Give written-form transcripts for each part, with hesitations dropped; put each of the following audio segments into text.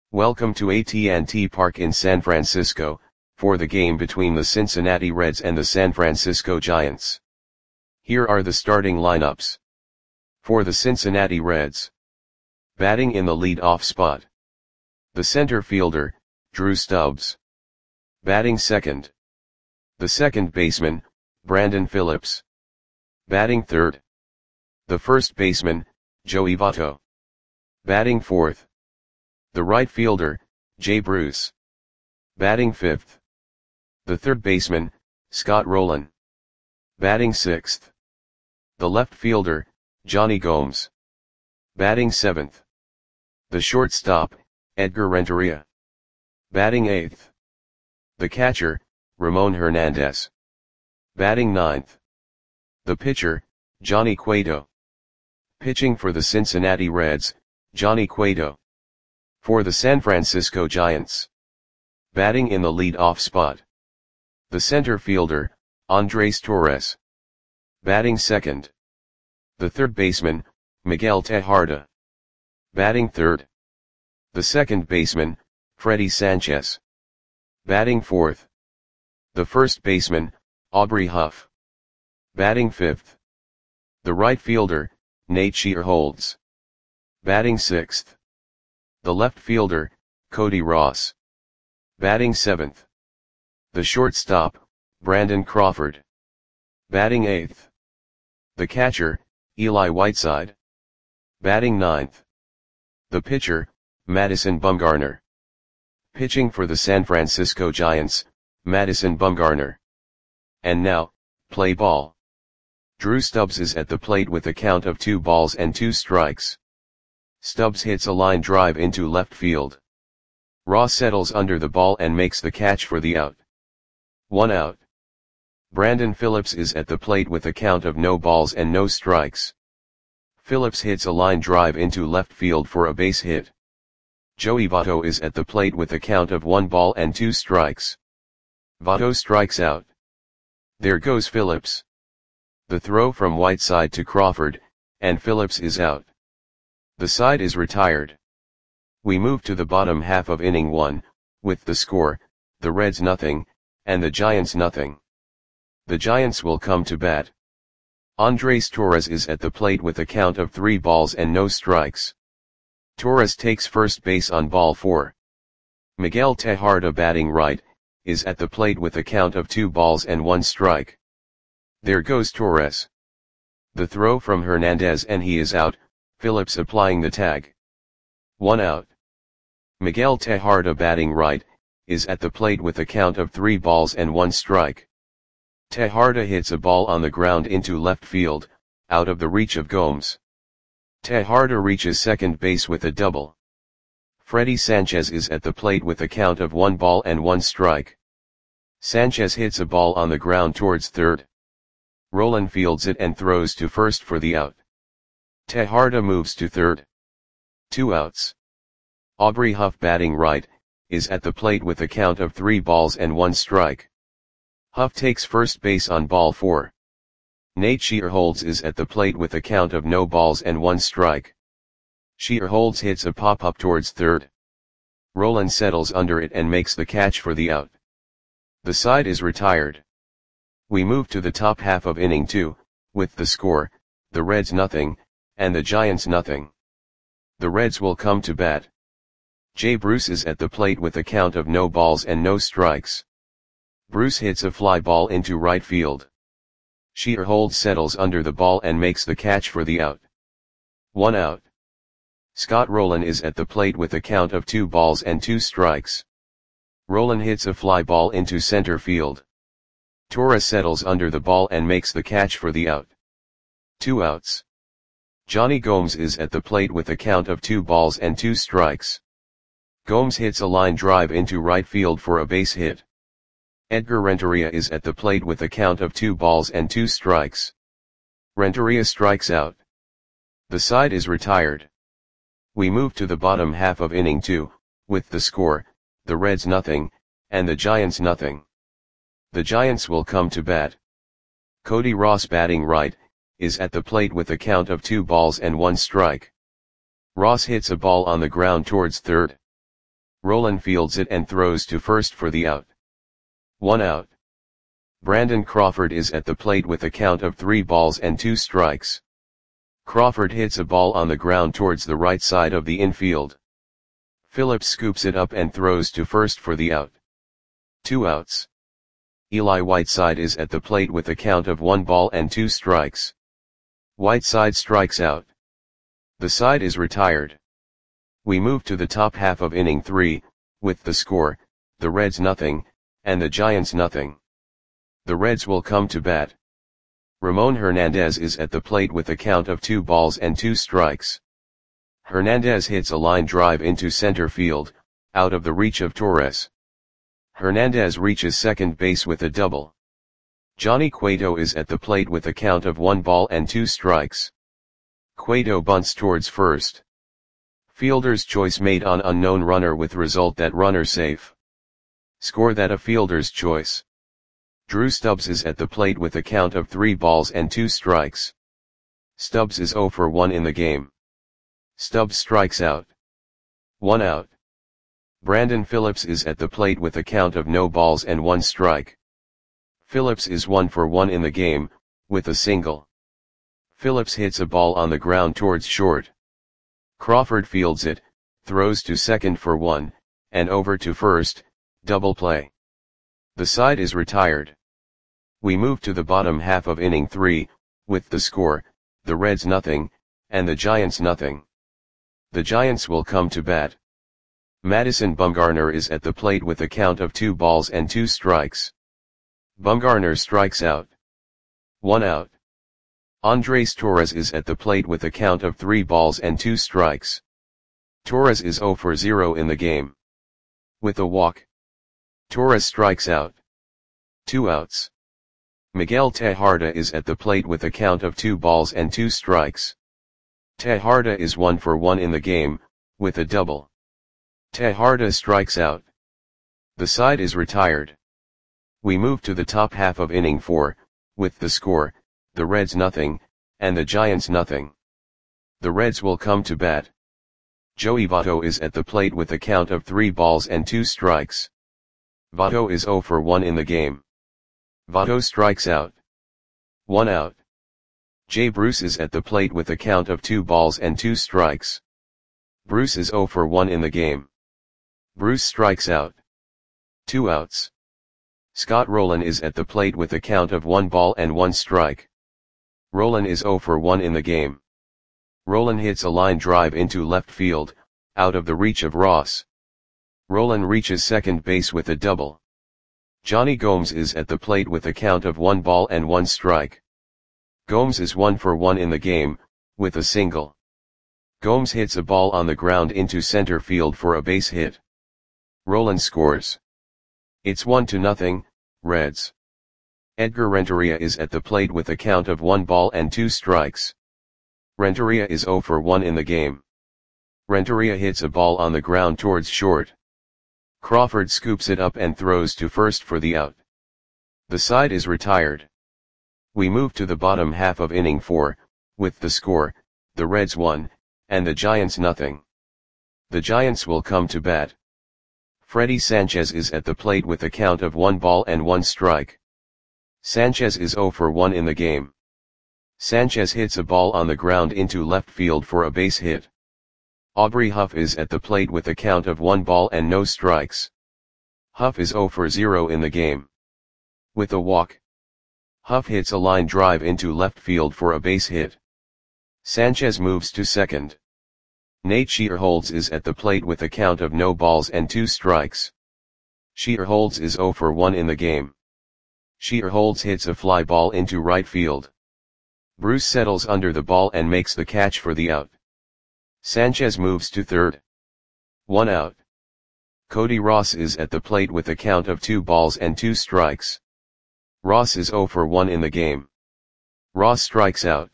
Welcome to AT&T Park in San Francisco, for the game between the Cincinnati Reds and the San Francisco Giants. Here are the starting lineups. For the Cincinnati Reds. Batting in the lead-off spot. The center fielder, Drew Stubbs. Batting second. The second baseman, Brandon Phillips. Batting third. The first baseman, Joey Votto. Batting fourth. The right fielder, Jay Bruce. Batting fifth. The third baseman, Scott Rolen. Batting sixth. The left fielder, Jonny Gomes. Batting seventh. The shortstop, Edgar Renteria. Batting eighth. The catcher, Ramon Hernandez. Batting ninth. The pitcher, Johnny Cueto. Pitching for the Cincinnati Reds, Johnny Cueto. For the San Francisco Giants. Batting in the lead-off spot. The center fielder, Andres Torres. Batting second. The third baseman, Miguel Tejada. Batting third. The second baseman, Freddy Sanchez. Batting fourth. The first baseman, Aubrey Huff. Batting fifth. The right fielder, Nate Shearholtz. Batting sixth. The left fielder, Cody Ross. Batting seventh. The shortstop, Brandon Crawford. Batting eighth. The catcher, Eli Whiteside. Batting ninth. The pitcher, Madison Bumgarner. Pitching for the San Francisco Giants, Madison Bumgarner. And now, play ball. Drew Stubbs is at the plate with a count of 2-2. Stubbs hits a line drive into left field. Ross settles under the ball and makes the catch for the out. 1 out. Brandon Phillips is at the plate with a count of 0-0. Phillips hits a line drive into left field for a base hit. Joey Votto is at the plate with a count of 1-2. Votto strikes out. There goes Phillips. The throw from Whiteside to Crawford, and Phillips is out. The side is retired. We move to the bottom half of inning 1, with the score, the Reds 0, and the Giants 0. The Giants will come to bat. Andres Torres is at the plate with a count of 3-0. Torres takes first base on ball 4. Miguel Tejada, batting right, is at the plate with a count of 2-1. There goes Torres. The throw from Hernandez and he is out, Phillips applying the tag. 1 out. Miguel Tejada, batting right, is at the plate with a count of 3-1. Tejada hits a ball on the ground into left field, out of the reach of Gomes. Tejada reaches second base with a double. Freddy Sanchez is at the plate with a count of 1-1. Sanchez hits a ball on the ground towards third. Rolen fields it and throws to first for the out. Tejada moves to third. 2 outs. Aubrey Huff, batting right, is at the plate with a count of 3-1. Huff takes first base on ball 4. Nate Shearholtz is at the plate with a count of 0-1. Shearholtz hits a pop-up towards third. Rolen settles under it and makes the catch for the out. The side is retired. We move to the top half of inning 2, with the score, the Reds 0, and the Giants 0. The Reds will come to bat. Jay Bruce is at the plate with a count of 0-0. Bruce hits a fly ball into right field. Shearholtz settles under the ball and makes the catch for the out. 1 out. Scott Rolen is at the plate with a count of 2-2. Rolen hits a fly ball into center field. Torres settles under the ball and makes the catch for the out. 2 outs. Jonny Gomes is at the plate with a count of 2-2. Gomes hits a line drive into right field for a base hit. Edgar Renteria is at the plate with a count of 2-2. Renteria strikes out. The side is retired. We move to the bottom half of inning 2, with the score, the Reds 0, and the Giants 0. The Giants will come to bat. Cody Ross, batting right, is at the plate with a count of 2-1. Ross hits a ball on the ground towards third. Roland fields it and throws to first for the out. 1 out. Brandon Crawford is at the plate with a count of 3 balls and 2 strikes. Crawford hits a ball on the ground towards the right side of the infield. Phillips scoops it up and throws to first for the out. 2 outs. Eli Whiteside is at the plate with a count of 1 ball and 2 strikes. Whiteside strikes out. The side is retired. We move to the top half of inning 3, with the score, the Reds nothing, and the Giants nothing. The Reds will come to bat. Ramon Hernandez is at the plate with a count of 2 balls and 2 strikes. Hernandez hits a line drive into center field, out of the reach of Torres. Hernandez reaches second base with a double. Johnny Cueto is at the plate with a count of 1 ball and 2 strikes. Cueto bunts towards first. Fielder's choice made on unknown runner with result that runner safe. Score that a fielder's choice. Drew Stubbs is at the plate with a count of 3 balls and 2 strikes. Stubbs is 0 for 1 in the game. Stubbs strikes out. 1 out. Brandon Phillips is at the plate with a count of no balls and 1 strike. Phillips is 1 for 1 in the game, with a single. Phillips hits a ball on the ground towards short. Crawford fields it, throws to second for 1, and over to first, double play. The side is retired. We move to the bottom half of inning 3, with the score, the Reds nothing, and the Giants nothing. The Giants will come to bat. Madison Bumgarner is at the plate with a count of 2 balls and 2 strikes. Bumgarner strikes out. 1 out. Andres Torres is at the plate with a count of 3 balls and 2 strikes. Torres is 0 for 0 in the game. With a walk. Torres strikes out. 2 outs. Miguel Tejada is at the plate with a count of 2 balls and 2 strikes. Tejada is 1 for 1 in the game, with a double. Tejada strikes out. The side is retired. We move to the top half of inning 4, with the score, the Reds nothing, and the Giants nothing. The Reds will come to bat. Joey Votto is at the plate with a count of 3 balls and 2 strikes. Votto is 0 for 1 in the game. Votto strikes out. 1 out. Jay Bruce is at the plate with a count of 2 balls and 2 strikes. Bruce is 0 for 1 in the game. Bruce strikes out. 2 outs. Scott Rolen is at the plate with a count of 1 ball and 1 strike. Rolen is 0 for 1 in the game. Rolen hits a line drive into left field, out of the reach of Ross. Rolen reaches second base with a double. Johnny Gomes is at the plate with a count of 1 ball and 1 strike. Gomes is 1 for 1 in the game, with a single. Gomes hits a ball on the ground into center field for a base hit. Rolen scores. It's 1-0, Reds. Edgar Renteria is at the plate with a count of 1 ball and 2 strikes. Renteria is 0 for 1 in the game. Renteria hits a ball on the ground towards short. Crawford scoops it up and throws to first for the out. The side is retired. We move to the bottom half of inning 4, with the score, the Reds 1, and the Giants nothing. The Giants will come to bat. Freddie Sanchez is at the plate with a count of 1 ball and 1 strike. Sanchez is 0 for 1 in the game. Sanchez hits a ball on the ground into left field for a base hit. Aubrey Huff is at the plate with a count of 1 ball and no strikes. Huff is 0 for 0 in the game. With a walk. Huff hits a line drive into left field for a base hit. Sanchez moves to second. Nate Shearholtz is at the plate with a count of no balls and 2 strikes. Shearholtz is 0 for 1 in the game. Shearholtz hits a fly ball into right field. Bruce settles under the ball and makes the catch for the out. Sanchez moves to third. 1 out. Cody Ross is at the plate with a count of 2 balls and 2 strikes. Ross is 0 for 1 in the game. Ross strikes out.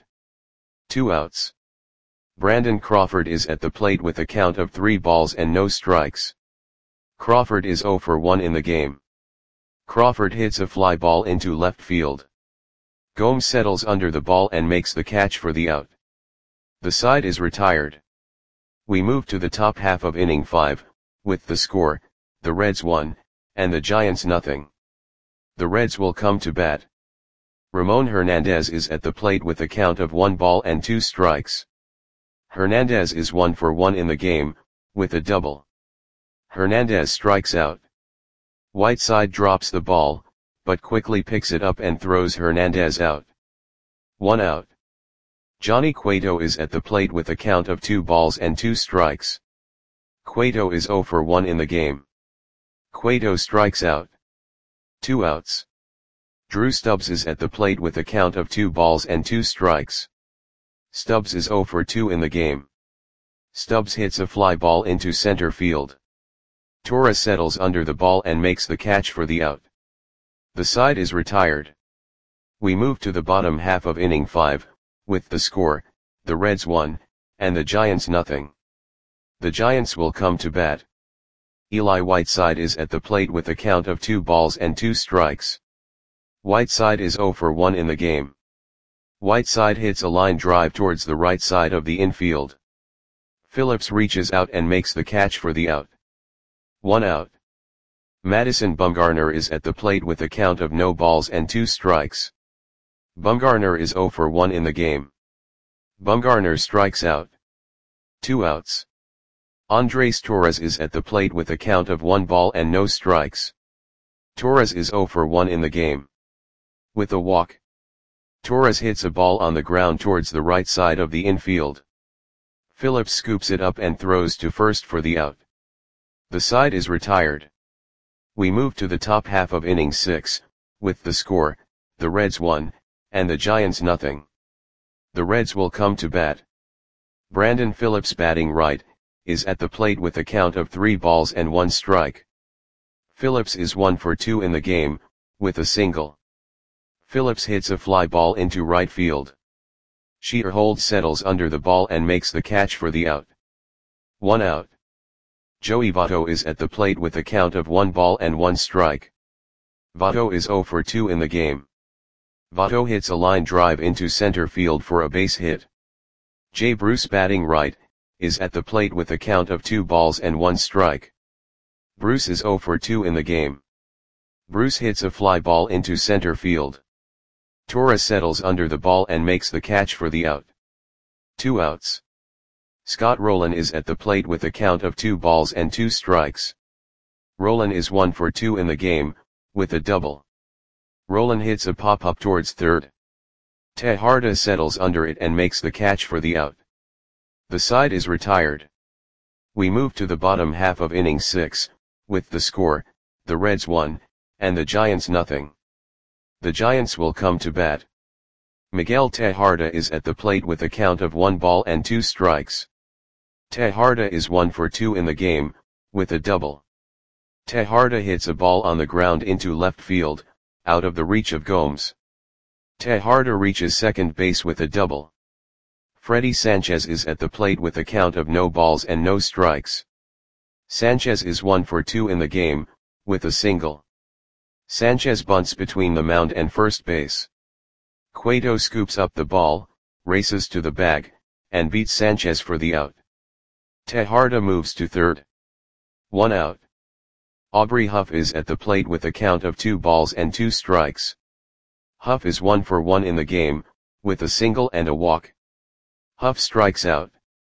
2 outs. Brandon Crawford is at the plate with a count of 3 balls and no strikes. Crawford is 0 for 1 in the game. Crawford hits a fly ball into left field. Gomes settles under the ball and makes the catch for the out. The side is retired. We move to the top half of inning 5, With the score, the Reds 1, and the Giants nothing. The Reds will come to bat. Ramon Hernandez is at the plate with a count of 1 ball and 2 strikes. Hernandez is 1 for 1 in the game, with a double. Hernandez strikes out. Whiteside drops the ball, but quickly picks it up and throws Hernandez out. 1 out. Johnny Cueto is at the plate with a count of 2 balls and 2 strikes. Cueto is 0 for 1 in the game. Cueto strikes out. 2 outs. Drew Stubbs is at the plate with a count of 2 balls and 2 strikes. Stubbs is 0 for 2 in the game. Stubbs hits a fly ball into center field. Torres settles under the ball and makes the catch for the out. The side is retired. We move to the bottom half of inning 5, with the score, the Reds 1, and the Giants nothing. The Giants will come to bat. Eli Whiteside is at the plate with a count of 2 balls and 2 strikes. Whiteside is 0 for 1 in the game. Whiteside hits a line drive towards the right side of the infield. Phillips reaches out and makes the catch for the out. 1 out. Madison Bumgarner is at the plate with a count of no balls and 2 strikes. Bumgarner is 0 for 1 in the game. Bumgarner strikes out. 2 outs. Andres Torres is at the plate with a count of 1 ball and no strikes. Torres is 0 for 1 in the game. With a walk. Torres hits a ball on the ground towards the right side of the infield. Phillips scoops it up and throws to first for the out. The side is retired. We move to the top half of inning 6, with the score, the Reds 1, and the Giants nothing. The Reds will come to bat. Brandon Phillips, batting right, is at the plate with a count of 3 balls and 1 strike. Phillips is 1 for 2 in the game, with a single. Phillips hits a fly ball into right field. Shearholtz settles under the ball and makes the catch for the out. 1 out. Joey Votto is at the plate with a count of 1 ball and 1 strike. Votto is 0 for 2 in the game. Votto hits a line drive into center field for a base hit. Jay Bruce, batting right, is at the plate with a count of 2 balls and 1 strike. Bruce is 0 for 2 in the game. Bruce hits a fly ball into center field. Torres settles under the ball and makes the catch for the out. 2 outs. Scott Rowland is at the plate with a count of 2 balls and 2 strikes. Rowland is 1 for 2 in the game, with a double. Rowland hits a pop-up towards third. Tejada settles under it and makes the catch for the out. The side is retired. We move to the bottom half of inning 6, with the score, the Reds 1, and the Giants nothing. The Giants will come to bat. Miguel Tejada is at the plate with a count of 1 ball and 2 strikes. Tejada is 1 for 2 in the game, with a double. Tejada hits a ball on the ground into left field, out of the reach of Gomes. Tejada reaches second base with a double. Freddy Sanchez is at the plate with a count of no balls and no strikes. Sanchez is 1 for 2 in the game, with a single. Sanchez bunts between the mound and first base. Cueto scoops up the ball, races to the bag, and beats Sanchez for the out. Tejada moves to third. 1 out. Aubrey Huff is at the plate with a count of 2 balls and 2 strikes. Huff is 1 for 1 in the game, with a single and a walk. Huff strikes out.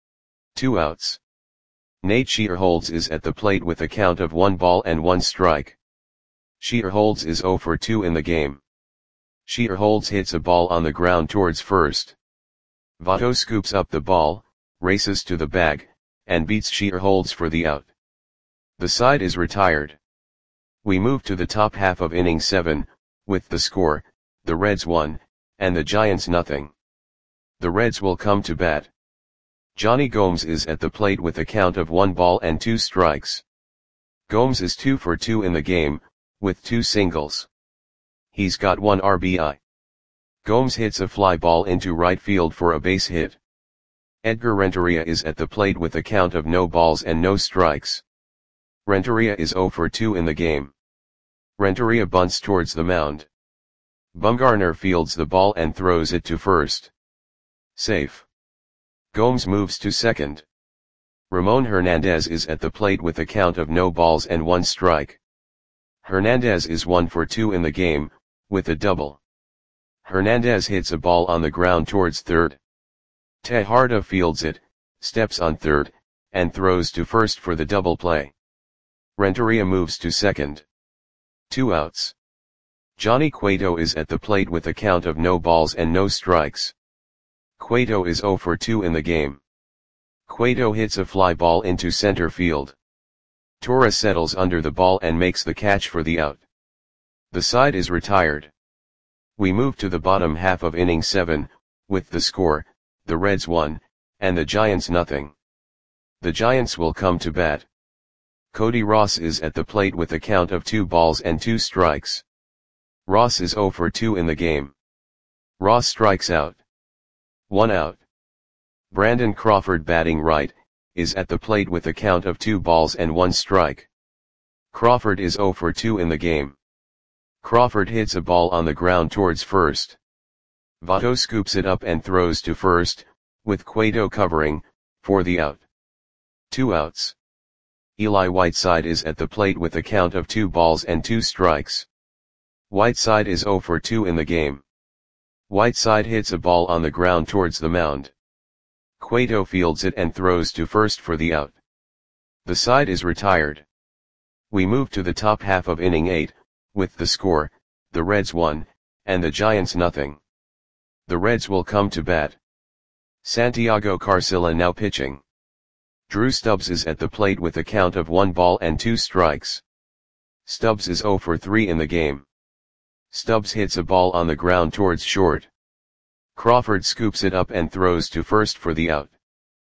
2 outs. Nate Shearholtz is at the plate with a count of 1 ball and 1 strike. Shearholtz is 0 for 2 in the game. Shearholtz hits a ball on the ground towards first. Votto scoops up the ball, races to the bag, and beats Shearholtz for the out. The side is retired. We move to the top half of inning 7, with the score, the Reds 1, and the Giants nothing. The Reds will come to bat. Johnny Gomes is at the plate with a count of 1 ball and 2 strikes. Gomes is 2 for 2 in the game, with 2 singles. He's got 1 RBI. Gomes hits a fly ball into right field for a base hit. Edgar Renteria is at the plate with a count of no balls and no strikes. Renteria is 0 for 2 in the game. Renteria bunts towards the mound. Bumgarner fields the ball and throws it to first. Safe. Gomes moves to second. Ramon Hernandez is at the plate with a count of no balls and 1 strike. Hernandez is 1 for 2 in the game, with a double. Hernandez hits a ball on the ground towards third. Tejada fields it, steps on third, and throws to first for the double play. Renteria moves to second. 2 outs. Johnny Cueto is at the plate with a count of no balls and no strikes. Cueto is 0 for 2 in the game. Cueto hits a fly ball into center field. Torres settles under the ball and makes the catch for the out. The side is retired. We move to the bottom half of inning 7, with the score, the Reds 1, and the Giants nothing. The Giants will come to bat. Cody Ross is at the plate with a count of 2 balls and 2 strikes. Ross is 0 for 2 in the game. Ross strikes out. 1 out. Brandon Crawford, batting right, is at the plate with a count of 2 balls and 1 strike. Crawford is 0 for 2 in the game. Crawford hits a ball on the ground towards first. Votto scoops it up and throws to first, with Cueto covering, for the out. 2 outs. Eli Whiteside is at the plate with a count of 2 balls and 2 strikes. Whiteside is 0 for 2 in the game. Whiteside hits a ball on the ground towards the mound. Cueto fields it and throws to first for the out. The side is retired. We move to the top half of inning 8, with the score, the Reds 1, and the Giants nothing. The Reds will come to bat. Santiago Carcilla now pitching. Drew Stubbs is at the plate with a count of 1 ball and 2 strikes. Stubbs is 0 for 3 in the game. Stubbs hits a ball on the ground towards short. Crawford scoops it up and throws to first for the out.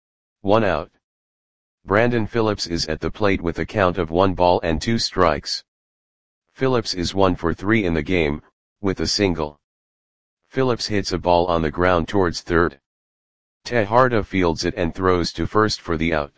1 out. Brandon Phillips is at the plate with a count of 1 ball and 2 strikes. Phillips is 1 for 3 in the game, with a single. Phillips hits a ball on the ground towards third. Tejada fields it and throws to first for the out.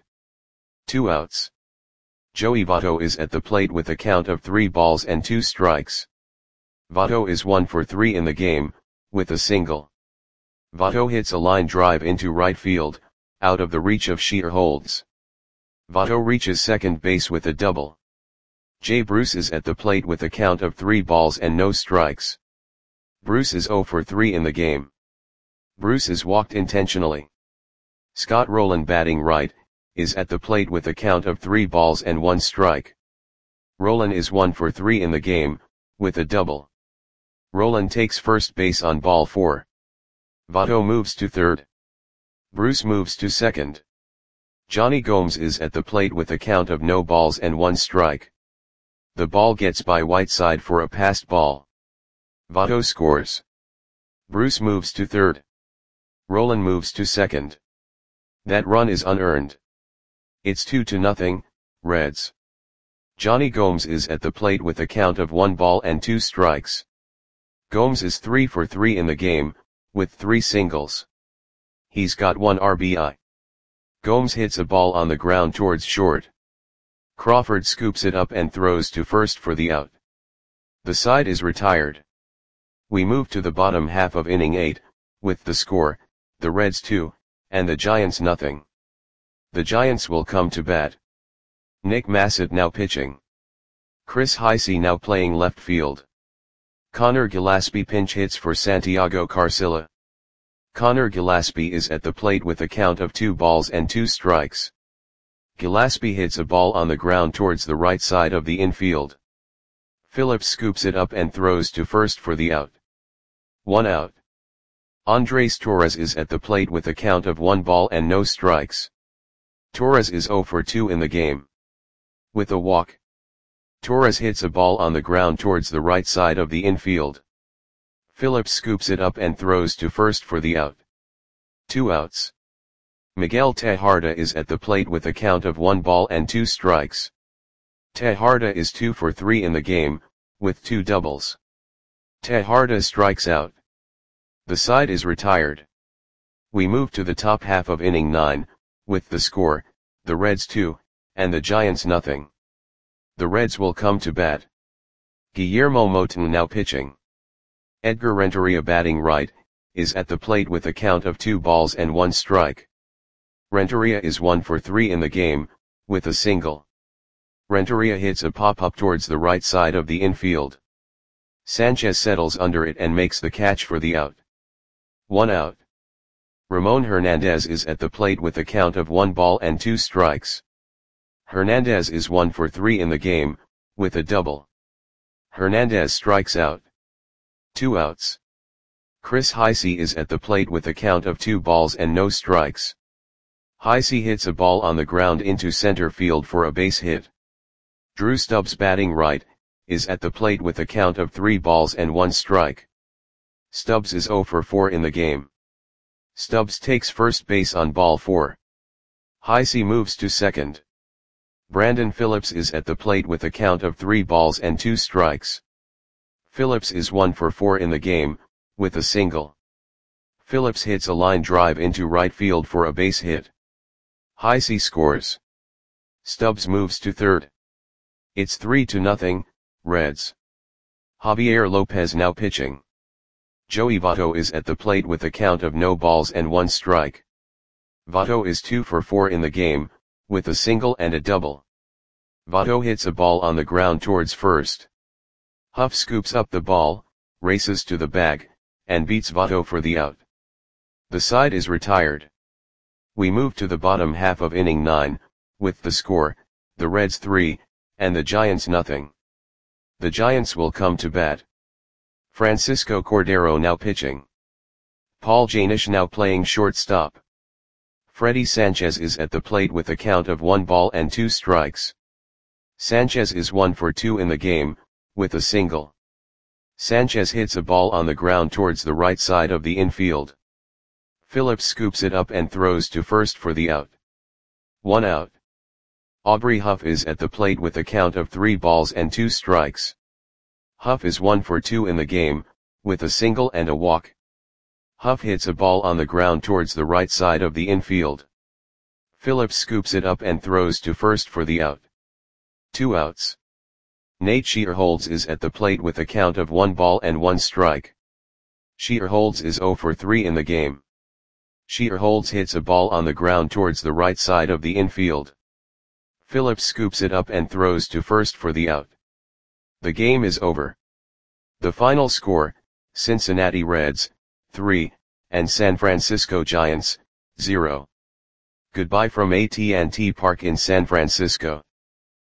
2 outs. Joey Votto is at the plate with a count of 3 balls and 2 strikes. Votto is 1 for 3 in the game, with a single. Votto hits a line drive into right field, out of the reach of Shearholds. Votto reaches second base with a double. Jay Bruce is at the plate with a count of 3 balls and no strikes. Bruce is 0 for 3 in the game. Bruce is walked intentionally. Scott Rowland, batting right, is at the plate with a count of 3 balls and 1 strike. Rowland is 1 for 3 in the game, with a double. Rowland takes first base on ball 4. Votto moves to third. Bruce moves to second. Johnny Gomes is at the plate with a count of no balls and 1 strike. The ball gets by Whiteside for a passed ball. Votto scores. Bruce moves to third. Rowland moves to second. That run is unearned. It's 2-0, Reds. Johnny Gomes is at the plate with a count of 1 ball and 2 strikes. Gomes is 3 for 3 in the game, with 3 singles. He's got 1 RBI. Gomes hits a ball on the ground towards short. Crawford scoops it up and throws to first for the out. The side is retired. We move to the bottom half of inning 8, with the score, the Reds 2, and the Giants nothing. The Giants will come to bat. Nick Massett now pitching. Chris Heisey now playing left field. Connor Gillespie pinch hits for Santiago Carcilla. Connor Gillespie is at the plate with a count of 2 balls and 2 strikes. Gillespie hits a ball on the ground towards the right side of the infield. Phillips scoops it up and throws to first for the out. 1 out. Andres Torres is at the plate with a count of 1 ball and no strikes. Torres is 0 for 2 in the game. With a walk. Torres hits a ball on the ground towards the right side of the infield. Phillips scoops it up and throws to first for the out. 2 outs. Miguel Tejada is at the plate with a count of 1 ball and 2 strikes. Tejada is 2 for 3 in the game, with 2 doubles. Tejada strikes out. The side is retired. We move to the top half of inning 9, with the score, the Reds 2, and the Giants nothing. The Reds will come to bat. Guillermo Moton now pitching. Edgar Renteria, batting right, is at the plate with a count of 2 balls and 1 strike. Renteria is 1 for 3 in the game, with a single. Renteria hits a pop-up towards the right side of the infield. Sanchez settles under it and makes the catch for the out. 1 out. Ramon Hernandez is at the plate with a count of 1 ball and 2 strikes. Hernandez is 1 for 3 in the game, with a double. Hernandez strikes out. 2 outs. Chris Heisey is at the plate with a count of 2 balls and no strikes. Heisey hits a ball on the ground into center field for a base hit. Drew Stubbs, batting right, is at the plate with a count of 3 balls and 1 strike. Stubbs is 0 for 4 in the game. Stubbs takes first base on ball 4. Heisey moves to second. Brandon Phillips is at the plate with a count of 3 balls and 2 strikes. Phillips is 1 for 4 in the game, with a single. Phillips hits a line drive into right field for a base hit. Heisey scores. Stubbs moves to third. It's 3-0, Reds. Javier Lopez now pitching. Joey Votto is at the plate with a count of no balls and 1 strike. Votto is 2 for 4 in the game, with a single and a double. Votto hits a ball on the ground towards first. Huff scoops up the ball, races to the bag, and beats Votto for the out. The side is retired. We move to the bottom half of inning 9, with the score, the Reds 3, and the Giants nothing. The Giants will come to bat. Francisco Cordero now pitching. Paul Janish now playing shortstop. Freddy Sanchez is at the plate with a count of 1 ball and 2 strikes. Sanchez is 1 for 2 in the game, with a single. Sanchez hits a ball on the ground towards the right side of the infield. Phillips scoops it up and throws to first for the out. 1 out. Aubrey Huff is at the plate with a count of 3 balls and 2 strikes. Huff is 1 for 2 in the game, with a single and a walk. Huff hits a ball on the ground towards the right side of the infield. Phillips scoops it up and throws to first for the out. 2 outs. Nate Shearholds is at the plate with a count of 1 ball and 1 strike. Shearholds is 0 for 3 in the game. Shearholds hits a ball on the ground towards the right side of the infield. Phillips scoops it up and throws to first for the out. The game is over. The final score, Cincinnati Reds, 3, and San Francisco Giants, 0. Goodbye from AT&T Park in San Francisco.